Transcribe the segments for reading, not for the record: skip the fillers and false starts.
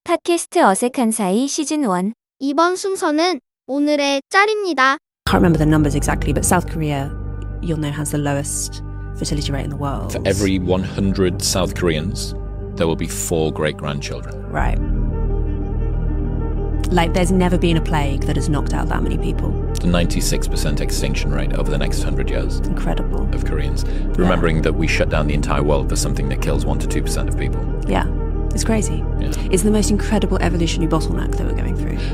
팟캐스트 어색한 사이 시즌 1. 이번 순서는 오늘의 짤입니다. Can't remember the numbers exactly, but South Korea, you'll know, has the lowest fertility rate in the world. For every 100 South Koreans, there will be 4 great-grandchildren. Right. Like, there's never been a plague that has knocked out that many people. The 96% extinction rate over the next 100 years. Incredible. Of Koreans. Remembering that we shut down the entire world for something that kills 1 to 2% of people. Yeah. It's crazy. Yeah. It's the most incredible evolutionary bottleneck that we're going through.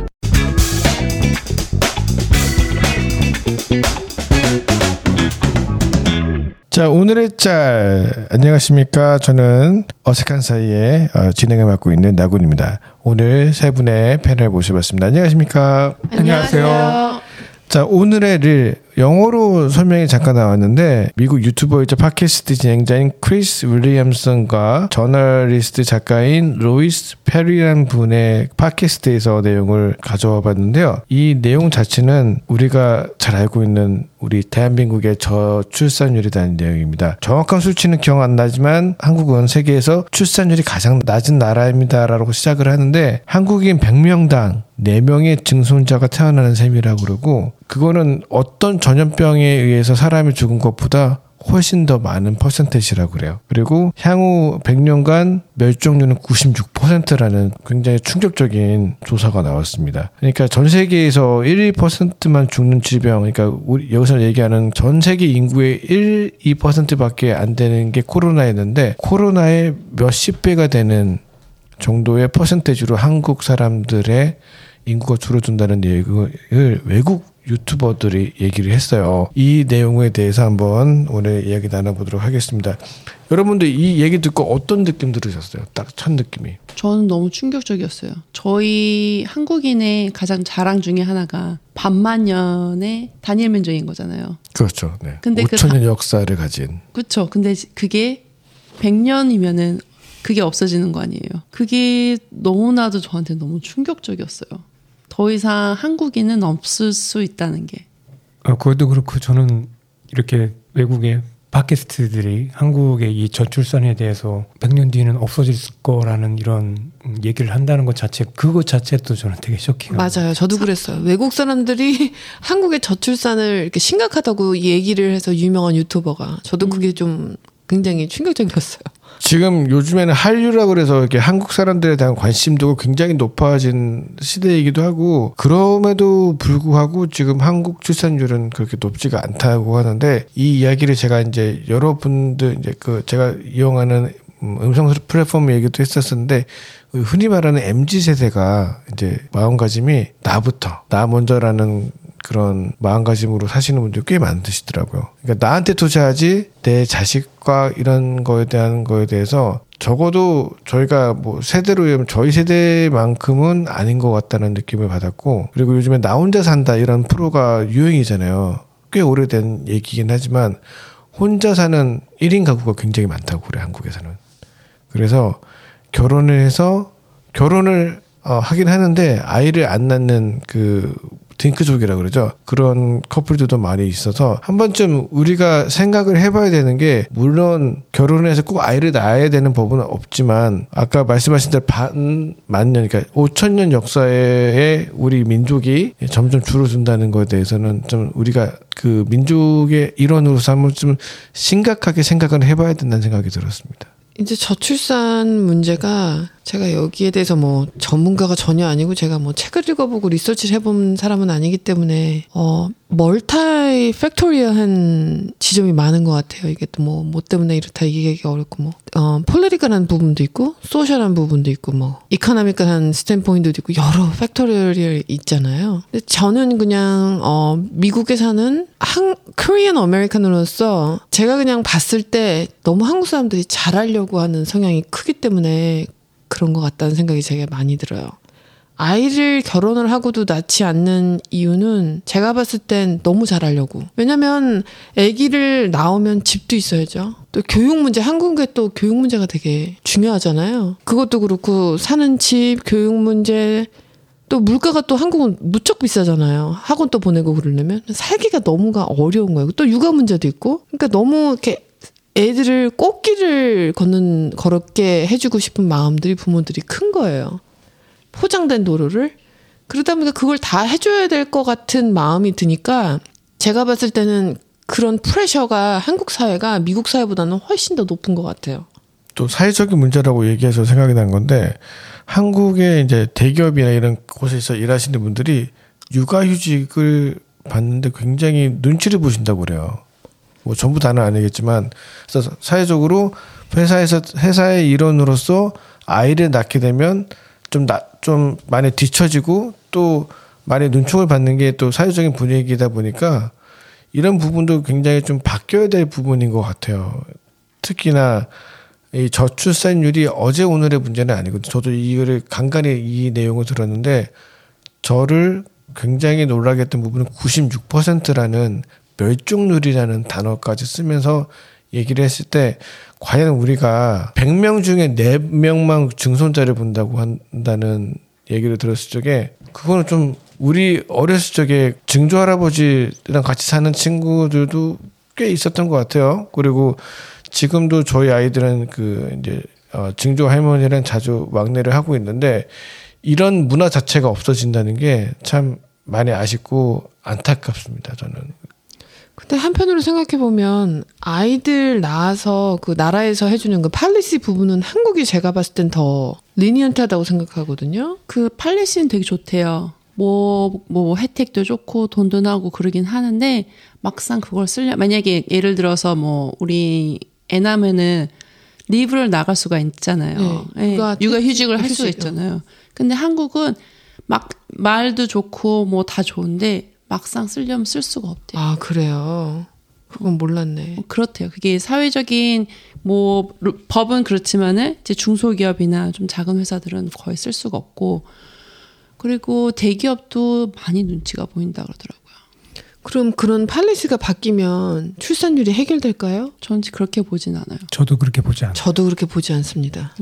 자, 오늘의 짤. 안녕하십니까. 저는 어색한 사이에 진행을 맡고 있는 나군입니다. 오늘 세 분의 패널 모셔봤습니다. 안녕하십니까. 안녕하세요. 자, 오늘의 릴 영어로 설명이 잠깐 나왔는데 미국 유튜버이자 팟캐스트 진행자인 크리스 윌리엄슨과 저널리스트 작가인 로이스 페리라는 분의 팟캐스트에서 내용을 가져와 봤는데요. 이 내용 자체는 우리가 잘 알고 있는 우리 대한민국의 저출산율이라는 내용입니다. 정확한 수치는 기억 안 나지만 한국은 세계에서 출산율이 가장 낮은 나라입니다라고 시작을 하는데 한국인 100명당 4명의 증손자가 태어나는 셈이라고 그러고 그거는 어떤 전염병에 의해서 사람이 죽은 것보다 훨씬 더 많은 퍼센테이지라고 그래요. 그리고 향후 100년간 멸종률은 96%라는 굉장히 충격적인 조사가 나왔습니다. 그러니까 전 세계에서 1, 2%만 죽는 질병, 그러니까 우리 여기서 얘기하는 전 세계 인구의 1, 2%밖에 안 되는 게 코로나였는데 코로나의 몇십 배가 되는 정도의 퍼센테이지로 한국 사람들의 인구가 줄어든다는 얘기를 외국 유튜버들이 얘기를 했어요. 이 내용에 대해서 한번 오늘 이야기 나눠보도록 하겠습니다. 여러분들 이 얘기 듣고 어떤 느낌 들으셨어요? 딱 첫 느낌이. 저는 너무 충격적이었어요. 저희 한국인의 가장 자랑 중에 하나가 반만년의 단일 면적인 거잖아요. 그렇죠. 네. 근데 5천년 역사를 가진. 그렇죠. 근데 그게 100년이면은 그게 없어지는 거 아니에요. 그게 너무나도 저한테 너무 충격적이었어요. 더 이상 한국인은 없을 수 있다는 게. 그것도 그렇고 저는 이렇게 외국의 팟캐스트들이 한국의 이 저출산에 대해서 100년 뒤에는 없어질 거라는 이런 얘기를 한다는 것 자체, 그것 자체도 저는 되게 쇼킹해요. 맞아요. 저도 그랬어요. 외국 사람들이 한국의 저출산을 이렇게 심각하다고 얘기를 해서 유명한 유튜버가. 저도 그게 좀 굉장히 충격적이었어요. 지금 요즘에는 한류라고 그래서 이렇게 한국 사람들에 대한 관심도가 굉장히 높아진 시대이기도 하고 그럼에도 불구하고 지금 한국 출산율은 그렇게 높지가 않다고 하는데 이 이야기를 제가 이제 여러분들 이제 그 제가 이용하는 음성 플랫폼 얘기도 했었는데 흔히 말하는 MZ세대가 이제 마음가짐이 나 먼저라는 그런 마음가짐으로 사시는 분들이 꽤 많으시더라고요. 그러니까 나한테 투자하지 내 자식과 이런 거에 대해서 적어도 저희가 뭐 세대로 얘기하면 저희 세대만큼은 아닌 것 같다는 느낌을 받았고 그리고 요즘에 나 혼자 산다 이런 프로가 유행이잖아요. 꽤 오래된 얘기긴 하지만 혼자 사는 1인 가구가 굉장히 많다고 그래 한국에서는. 그래서 결혼을 하긴 하는데 아이를 안 낳는 그 딩크족이라고 그러죠. 그런 커플들도 많이 있어서 한 번쯤 우리가 생각을 해봐야 되는 게 물론 결혼해서 꼭 아이를 낳아야 되는 법은 없지만 아까 말씀하신 대로 반만년 그러니까 5천년 역사에 우리 민족이 점점 줄어든다는 것에 대해서는 좀 우리가 그 민족의 일원으로서 한번 좀 심각하게 생각을 해봐야 된다는 생각이 들었습니다. 이제 저출산 문제가 제가 여기에 대해서 뭐 전문가가 전혀 아니고 제가 뭐 책을 읽어보고 리서치를 해본 사람은 아니기 때문에 멀타이 팩토리얼한 지점이 많은 것 같아요. 이게 또 뭐 때문에 이렇다 얘기하기 어렵고 뭐 폴리티컬한 부분도 있고 소셜한 부분도 있고 뭐 이코노미컬한 스탠포인트도 있고 여러 팩토리얼이 있잖아요. 근데 저는 그냥 미국에 사는 코리안 아메리칸으로서 제가 그냥 봤을 때 너무 한국 사람들이 잘하려고 하는 성향이 크기 때문에 그런 것 같다는 생각이 되게 많이 들어요. 아이를 결혼을 하고도 낳지 않는 이유는 제가 봤을 땐 너무 잘하려고. 왜냐면 아기를 낳으면 집도 있어야죠. 또 교육 문제, 한국에 또 교육 문제가 되게 중요하잖아요. 그것도 그렇고 사는 집, 교육 문제, 또 물가가 또 한국은 무척 비싸잖아요. 학원 또 보내고 그러려면 살기가 너무가 어려운 거예요. 또 육아 문제도 있고. 그러니까 너무 이렇게 애들을 꽃길을 걷게 해주고 싶은 마음들이 부모들이 큰 거예요. 포장된 도로를. 그러다 보니까 그걸 다 해줘야 될 것 같은 마음이 드니까 제가 봤을 때는 그런 프레셔가 한국 사회가 미국 사회보다는 훨씬 더 높은 것 같아요. 또 사회적인 문제라고 얘기해서 생각이 난 건데 한국의 이제 대기업이나 이런 곳에서 일하시는 분들이 육아휴직을 받는데 굉장히 눈치를 보신다고 그래요. 뭐 전부 다는 아니겠지만 그래서 사회적으로 회사의 일원으로서 아이를 낳게 되면 좀 많이 뒤처지고 또 많이 눈총을 받는 게 또 사회적인 분위기이다 보니까 이런 부분도 굉장히 좀 바뀌어야 될 부분인 것 같아요. 특히나 이 저출산율이 어제 오늘의 문제는 아니거든요. 저도 이거를 간간히 이 내용을 들었는데 저를 굉장히 놀라게 했던 부분은 96%라는 멸종률이라는 단어까지 쓰면서 얘기를 했을 때 과연 우리가 100명 중에 4명만 증손자를 본다고 한다는 얘기를 들었을 적에 그거는 좀 우리 어렸을 적에 증조 할아버지랑 같이 사는 친구들도 꽤 있었던 것 같아요. 그리고 지금도 저희 아이들은 이제 증조 할머니랑 자주 왕래를 하고 있는데 이런 문화 자체가 없어진다는 게 참 많이 아쉽고 안타깝습니다. 저는. 근데 한편으로 생각해 보면 아이들 낳아서 그 나라에서 해주는 그 팔리시 부분은 한국이 제가 봤을 땐 더 리니언트하다고 생각하거든요. 그 팔리시는 되게 좋대요. 뭐 혜택도 좋고 돈도 나고 그러긴 하는데 막상 그걸 만약에 예를 들어서 뭐 우리 애 낳으면은 리브를 나갈 수가 있잖아요. 네, 육아휴직을 할 수가 있잖아요. 근데 한국은 막 말도 좋고 뭐 다 좋은데 막상 쓰려면 쓸 수가 없대요. 아, 그래요? 그건 몰랐네. 그렇대요. 그게 사회적인 뭐 법은 그렇지만은 이제 중소기업이나 좀 작은 회사들은 거의 쓸 수가 없고 그리고 대기업도 많이 눈치가 보인다 그러더라고요. 그럼 그런 팔리시가 바뀌면 출산율이 해결될까요? 저는 그렇게 보진 않아요. 저도 그렇게 보지 않아요. 저도 그렇게 보지 않습니다.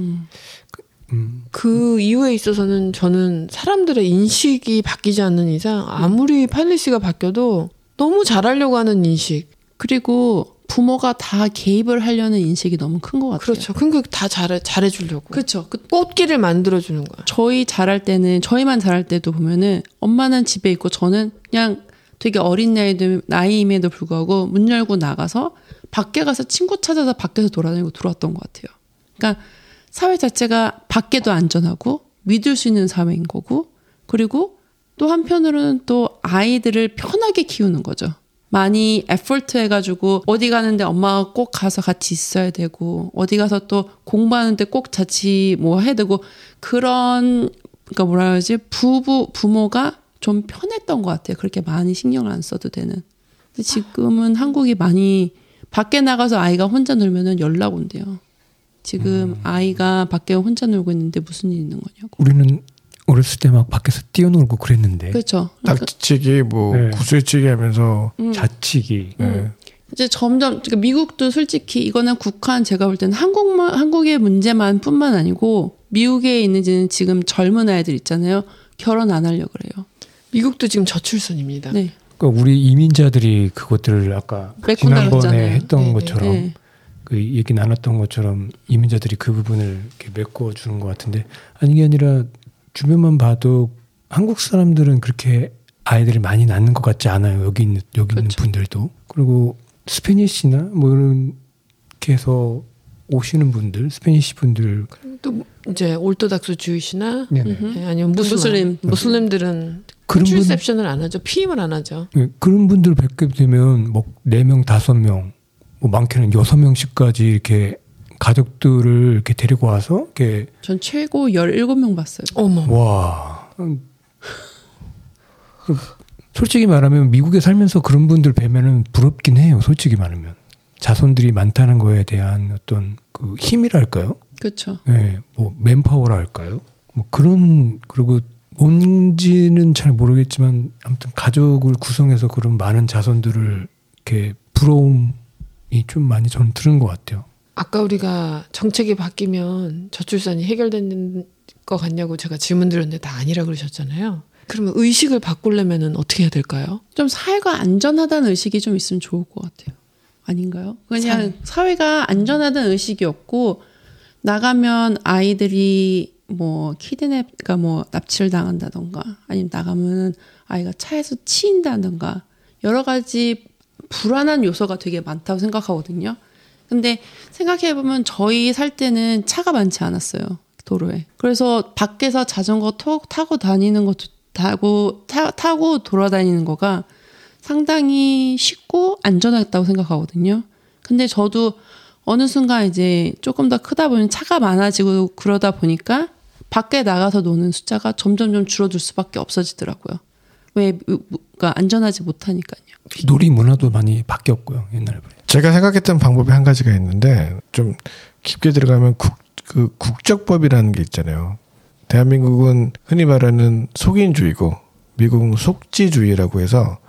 그 이유에 있어서는 저는 사람들의 인식이 바뀌지 않는 이상 아무리 팔리시가 바뀌어도 너무 잘하려고 하는 인식. 그리고 부모가 다 개입을 하려는 인식이 너무 큰 것 같아요. 그렇죠. 그러니까 다 잘해주려고. 그렇죠. 꽃길을 만들어주는 거야. 저희만 잘할 때도 보면은 엄마는 집에 있고 저는 그냥 되게 어린 나이임에도 불구하고 문 열고 나가서 밖에 가서 친구 찾아서 밖에서 돌아다니고 들어왔던 것 같아요. 그러니까 사회 자체가 밖에도 안전하고 믿을 수 있는 사회인 거고 그리고 또 한편으로는 또 아이들을 편하게 키우는 거죠. 많이 에포트 해가지고 어디 가는데 엄마가 꼭 가서 같이 있어야 되고 어디 가서 또 공부하는데 꼭 같이 뭐 해야 되고 그런 그러니까 뭐라 그러지 부모가 좀 편했던 것 같아요. 그렇게 많이 신경을 안 써도 되는. 근데 지금은 한국이 많이 밖에 나가서 아이가 혼자 놀면은 연락 온대요. 지금 아이가 밖에 혼자 놀고 있는데 무슨 일 있는 거냐고. 우리는 어렸을 때 막 밖에서 뛰어놀고 그랬는데. 그렇죠. 딱지치기 뭐 네. 구슬치기 하면서 자치기. 이제 점점 그러니까 미국도 솔직히 이거는 제가 볼 때는 한국의 문제만 뿐만 아니고 미국에 있는 지금 젊은 아이들 있잖아요. 결혼 안 하려고 그래요. 미국도 지금 저출산입니다. 네. 그러니까 우리 이민자들이 그것들을 아까 지난번에 나갔잖아요. 했던 네, 것처럼 네. 그 얘기 나눴던 것처럼 이민자들이 그 부분을 이렇게 메꿔주는 것 같은데 아니 게 아니라 주변만 봐도 한국 사람들은 그렇게 아이들을 많이 낳는 것 같지 않아요. 여기 있는 분들도. 그리고 스페니시나 뭐 이렇게 해서 오시는 분들, 스페니시 분들 또 이제 올토닥스 주이시나 아니면 무슬림들은 컨트리셉션을 안 하죠. 피임을 안 하죠. 네, 그런 분들 뵙게 되면 뭐 4명, 5명, 뭐 많게는 6명씩까지 이렇게 가족들을 이렇게 데리고 와서 이렇게 전 최고 17명 봤어요. 어머. 와. 솔직히 말하면 미국에 살면서 그런 분들 뵈면은 부럽긴 해요. 솔직히 말하면. 자손들이 많다는 거에 대한 어떤 그 힘이랄까요? 그렇죠. 네, 뭐 맨파워랄까요? 뭐 그리고 뭔지는 잘 모르겠지만 아무튼 가족을 구성해서 그런 많은 자손들을 이렇게 부러움이 좀 많이 저는 들은 것 같아요. 아까 우리가 정책이 바뀌면 저출산이 해결되는 것 같냐고 제가 질문 드렸는데 다 아니라 그러셨잖아요. 그러면 의식을 바꾸려면 어떻게 해야 될까요? 좀 사회가 안전하다는 의식이 좀 있으면 좋을 것 같아요. 아닌가요? 그냥 사회가 안전하다는 의식이 없고 나가면 아이들이 뭐 키드냅가 뭐 납치를 당한다던가 아니면 나가면 아이가 차에서 치인다던가 여러 가지 불안한 요소가 되게 많다고 생각하거든요. 근데 생각해보면 저희 살 때는 차가 많지 않았어요. 도로에. 그래서 밖에서 자전거 타고 다니는 것도 타고 돌아다니는 거가 상당히 쉽고 안전했다고 생각하거든요. 근데 저도 어느 순간 이제 조금 더 크다 보면 차가 많아지고 그러다 보니까 밖에 나가서 노는 숫자가 점점 줄어들 수밖에 없어지더라고요. 그러니까 안전하지 못하니까요. 놀이 문화도 많이 바뀌었고요. 옛날에. 제가 생각했던 방법이 한 가지가 있는데 좀 깊게 들어가면 국적법이라는 게 있잖아요. 대한민국은 흔히 말하는 속인주의고 미국은 속지주의라고 해서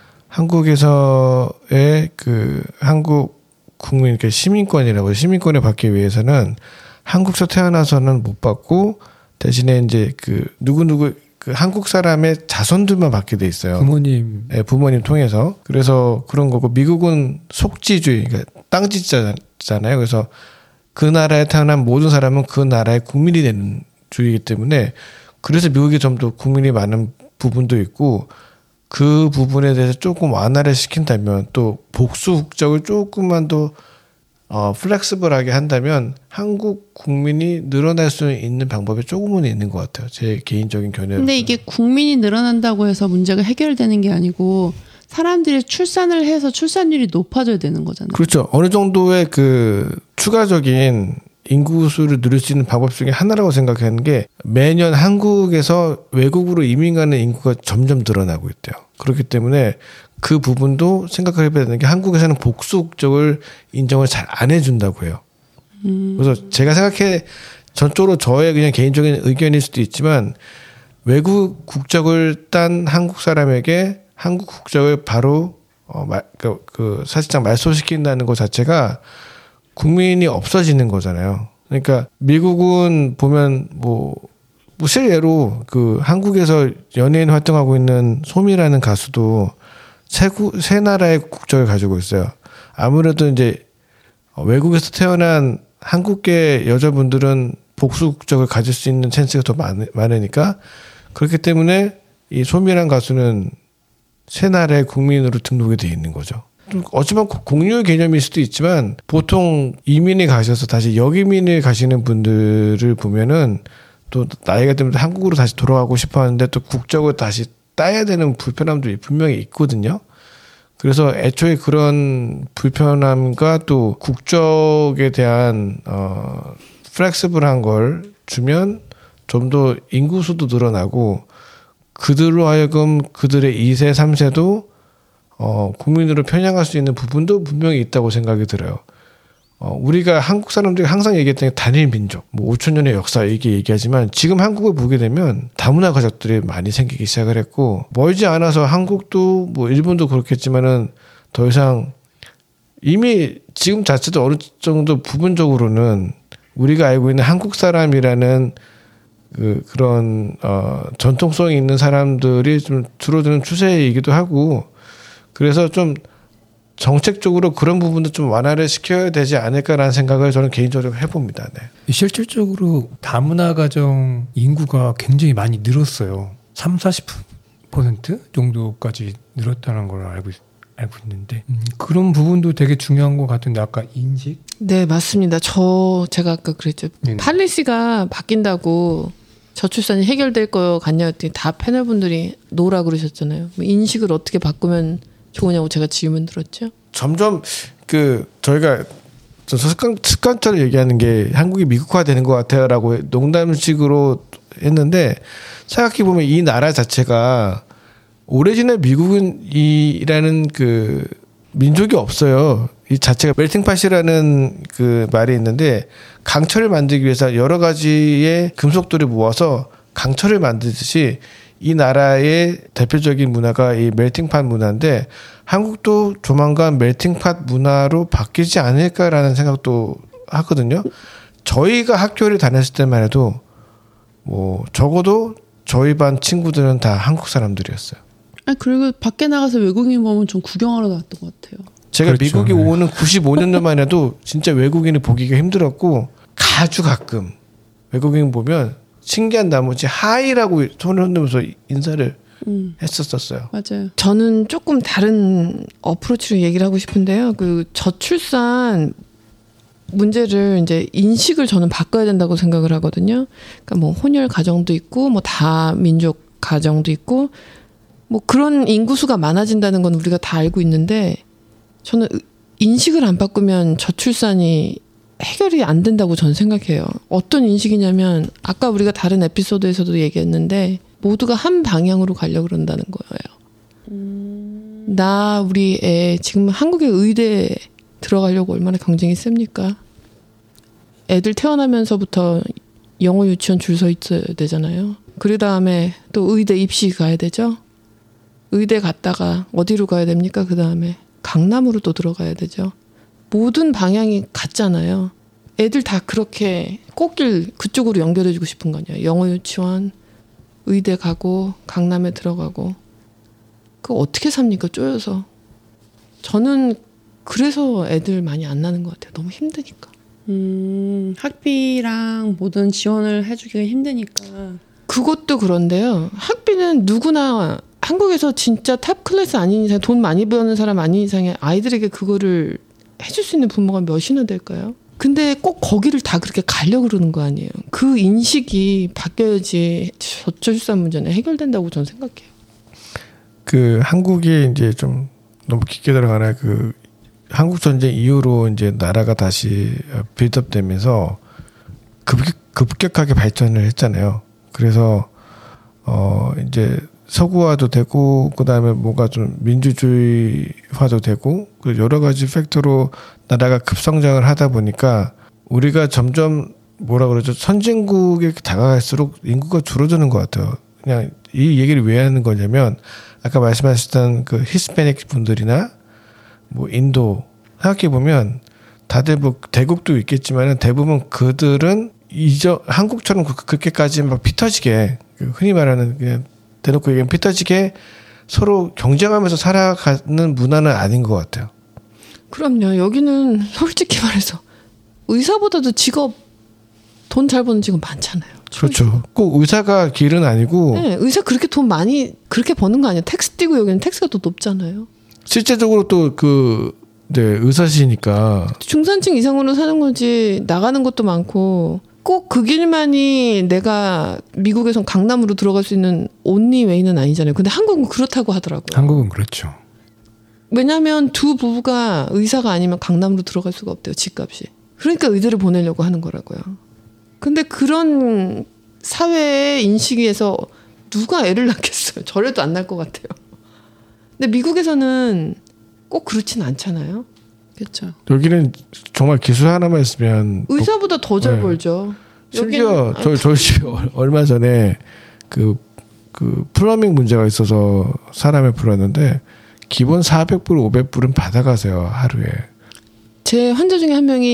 한국에서의 그 한국 국민 시민권이라고 시민권을 받기 위해서는 한국에서 태어나서는 못 받고 대신에 이제 그 누구 그 한국 사람의 자손들만 받게 돼 있어요. 부모님. 네, 부모님 통해서. 그래서 그런 거고 미국은 속지주의, 그러니까 땅지자잖아요. 그래서 그 나라에 태어난 모든 사람은 그 나라의 국민이 되는 주의이기 때문에 그래서 미국이 좀 더 국민이 많은 부분도 있고 그 부분에 대해서 조금 완화를 시킨다면 또 복수 국적을 조금만 더 플렉시블하게 한다면 한국 국민이 늘어날 수 있는 방법이 조금은 있는 것 같아요. 제 개인적인 견해로. 근데 이게 국민이 늘어난다고 해서 문제가 해결되는 게 아니고 사람들이 출산을 해서 출산율이 높아져야 되는 거잖아요. 그렇죠. 어느 정도의 그 추가적인 인구수를 늘릴 수 있는 방법 중에 하나라고 생각하는 게 매년 한국에서 외국으로 이민 가는 인구가 점점 늘어나고 있대요. 그렇기 때문에 그 부분도 생각을 해봐야 되는 게 한국에서는 복수 국적을 인정을 잘 안 해준다고 해요. 그래서 제가 생각해 전적으로 저의 그냥 개인적인 의견일 수도 있지만 외국 국적을 딴 한국 사람에게 한국 국적을 바로 사실상 말소시킨다는 것 자체가 국민이 없어지는 거잖아요. 그러니까 미국은 보면 뭐 실례로 그 한국에서 연예인 활동하고 있는 소미라는 가수도 세 나라의 국적을 가지고 있어요. 아무래도 이제 외국에서 태어난 한국계 여자분들은 복수 국적을 가질 수 있는 찬스가 더 많으니까 그렇기 때문에 이 소미라는 가수는 세 나라의 국민으로 등록이 돼 있는 거죠. 어쩌면 공유의 개념일 수도 있지만 보통 이민이 가셔서 다시 역이민을 가시는 분들을 보면은 또 나이가 들면 한국으로 다시 돌아가고 싶어 하는데 또 국적을 다시 따야 되는 불편함도 분명히 있거든요. 그래서 애초에 그런 불편함과 또 국적에 대한 플렉시블한 걸 주면 좀 더 인구수도 늘어나고 그들로 하여금 그들의 2세, 3세도 국민으로 편향할 수 있는 부분도 분명히 있다고 생각이 들어요. 우리가 한국 사람들이 항상 얘기했던 게 단일 민족, 뭐 5,000년의 역사 얘기하지만 지금 한국을 보게 되면 다문화 가족들이 많이 생기기 시작을 했고 멀지 않아서 한국도 뭐 일본도 그렇겠지만은 더 이상 이미 지금 자체도 어느 정도 부분적으로는 우리가 알고 있는 한국 사람이라는 그런 전통성이 있는 사람들이 좀 줄어드는 추세이기도 하고 그래서 좀 정책적으로 그런 부분도 좀 완화를 시켜야 되지 않을까라는 생각을 저는 개인적으로 해봅니다. 네. 실질적으로 다문화 가정 인구가 굉장히 많이 늘었어요. 30-40% 정도까지 늘었다는 걸 알고 있는데 그런 부분도 되게 중요한 것 같은데 아까 인식? 네, 맞습니다. 제가 아까 그랬죠. 네네. 팔리시가 바뀐다고 저출산이 해결될 거 같냐 했더니 다 패널분들이 노라 그러셨잖아요. 인식을 어떻게 바꾸면 좋으냐고 제가 질문 들었죠. 점점 저희가 습관처럼 얘기하는 게 한국이 미국화되는 것 같아요라고 농담식으로 했는데 생각해보면 이 나라 자체가 오래전에 미국이라는 그 민족이 없어요. 이 자체가 멜팅팟이라는 그 말이 있는데 강철을 만들기 위해서 여러 가지의 금속들을 모아서 강철을 만들듯이 이 나라의 대표적인 문화가 이 멜팅팟 문화인데 한국도 조만간 멜팅팟 문화로 바뀌지 않을까라는 생각도 하거든요. 저희가 학교를 다녔을 때만 해도 뭐 적어도 저희 반 친구들은 다 한국 사람들이었어요. 그리고 밖에 나가서 외국인 보면 좀 구경하러 나왔던 것 같아요. 제가 그렇죠. 미국에 오는 95년도만 해도 진짜 외국인을 보기가 힘들었고 아주 가끔 외국인 보면 신기한 나머지 하이라고 손을 흔들면서 인사를 했었어요. 맞아요. 저는 조금 다른 어프로치로 얘기를 하고 싶은데요. 그 저출산 문제를 이제 인식을 저는 바꿔야 된다고 생각을 하거든요. 그러니까 뭐 혼혈 가정도 있고 뭐 다민족 가정도 있고 뭐 그런 인구수가 많아진다는 건 우리가 다 알고 있는데 저는 인식을 안 바꾸면 저출산이 해결이 안 된다고 저는 생각해요. 어떤 인식이냐면 아까 우리가 다른 에피소드에서도 얘기했는데 모두가 한 방향으로 가려고 그런다는 거예요. 나 우리 애 지금 한국의 의대에 들어가려고 얼마나 경쟁이 셉니까? 애들 태어나면서부터 영어 유치원 줄 서 있어야 되잖아요. 그 다음에 또 의대 입시 가야 되죠. 의대 갔다가 어디로 가야 됩니까? 그 다음에 강남으로 또 들어가야 되죠. 모든 방향이 같잖아요. 애들 다 그렇게 꽃길 그쪽으로 연결해주고 싶은 거 아니에요. 영어 유치원, 의대 가고 강남에 들어가고. 그거 어떻게 삽니까? 쪼여서. 저는 그래서 애들 많이 안 낳는 것 같아요. 너무 힘드니까. 학비랑 모든 지원을 해주기가 힘드니까. 그것도 그런데요. 학비는 누구나 한국에서 진짜 탑 클래스 아닌 이상, 돈 많이 버는 사람 아닌 이상에 아이들에게 그거를 해줄 수 있는 부모가 몇이나 될까요? 근데 꼭 거기를 다 그렇게 가려고 그러는 거 아니에요. 그 인식이 바뀌어야지 저출산 문제는 해결된다고 저는 생각해요. 그 한국이 이제 좀 너무 깊게 들어가나 그 한국 전쟁 이후로 이제 나라가 다시 빌드업되면서 급격하게 발전을 했잖아요. 그래서 이제 서구화도 되고 그다음에 뭔가 좀 민주주의화도 되고 그 여러 가지 팩터로 나라가 급성장을 하다 보니까 우리가 점점 뭐라 그러죠? 선진국에 다가갈수록 인구가 줄어드는 것 같아요. 그냥 이 얘기를 왜 하는 거냐면 아까 말씀하셨던 그 히스패닉 분들이나 뭐 인도 생각해 보면 다들 뭐 대국도 있겠지만은 대부분 그들은 한국처럼 그렇게까지 막 피 터지게 흔히 말하는 그냥 대놓고 얘기하면 피 터지게 서로 경쟁하면서 살아가는 문화는 아닌 것 같아요. 그럼요. 여기는 솔직히 말해서 의사보다도 직업 돈 잘 버는 직업 많잖아요. 그렇죠. 꼭 의사가 길은 아니고. 네, 의사 그렇게 돈 많이 그렇게 버는 거 아니에요. 텍스 띄고 여기는 텍스가 더 높잖아요. 실제적으로 또 네, 의사시니까 중산층 이상으로 사는 거지 나가는 것도 많고 꼭 그 길만이 내가 미국에선 강남으로 들어갈 수 있는 온리 웨이는 아니잖아요. 근데 한국은 그렇다고 하더라고요. 한국은 그렇죠. 왜냐하면 두 부부가 의사가 아니면 강남으로 들어갈 수가 없대요. 집값이. 그러니까 의대를 보내려고 하는 거라고요. 근데 그런 사회의 인식에서 누가 애를 낳겠어요. 저래도 안 낳을 것 같아요. 근데 미국에서는 꼭 그렇진 않잖아요. 그렇죠. 여기는 정말 기술 하나만 있으면 의사보다 더 잘 네. 벌죠. 심지어 저희 집에 얼마 전에 그 플러밍 문제가 있어서 사람을 불렀는데 기본 400불, 500불은 받아가세요 하루에. 제 환자 중에 한 명이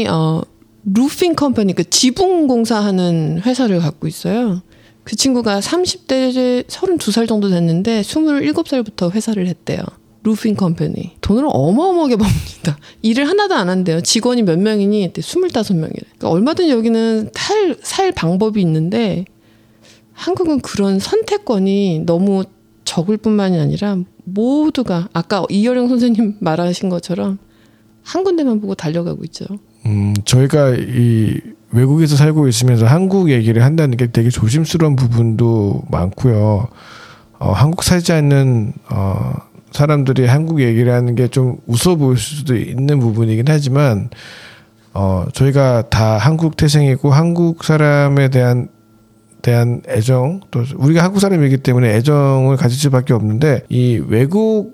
루핑 컴퍼니, 그 지붕 공사하는 회사를 갖고 있어요. 그 친구가 30대 32살 정도 됐는데 27살부터 회사를 했대요. 루핑 컴퍼니. 돈을 어마어마하게 법니다. 일을 하나도 안 한대요. 직원이 몇 명이니? 25명이래. 그러니까 얼마든지 여기는 살 방법이 있는데 한국은 그런 선택권이 너무 적을 뿐만이 아니라 모두가 아까 이여령 선생님 말하신 것처럼 한 군데만 보고 달려가고 있죠. 저희가 이 외국에서 살고 있으면서 한국 얘기를 한다는 게 되게 조심스러운 부분도 많고요. 한국 살지 않는 사람들이 한국 얘기를 하는 게 좀 웃어 보일 수도 있는 부분이긴 하지만 저희가 다 한국 태생이고 한국 사람에 대한 애정, 또 우리가 한국 사람이기 때문에 애정을 가질 수밖에 없는데 이 외국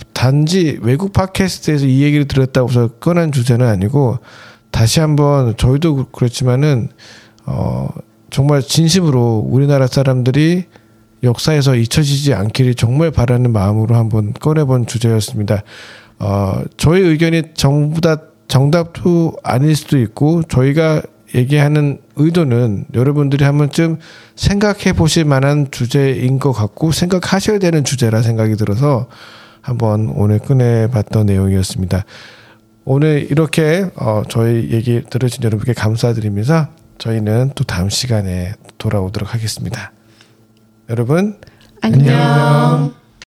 팟캐스트에서 이 얘기를 들었다고 해서 꺼낸 주제는 아니고 다시 한번 저희도 그렇지만은 정말 진심으로 우리나라 사람들이 역사에서 잊혀지지 않기를 정말 바라는 마음으로 한번 꺼내본 주제였습니다. 저희 의견이 전부 다 정답도 아닐 수도 있고 저희가 얘기하는 의도는 여러분들이 한 번쯤 생각해 보실 만한 주제인 것 같고 생각하셔야 되는 주제라 생각이 들어서 한번 오늘 꺼내봤던 내용이었습니다. 오늘 이렇게 저희 얘기 들으신 여러분께 감사드리면서 저희는 또 다음 시간에 돌아오도록 하겠습니다. 여러분 안녕.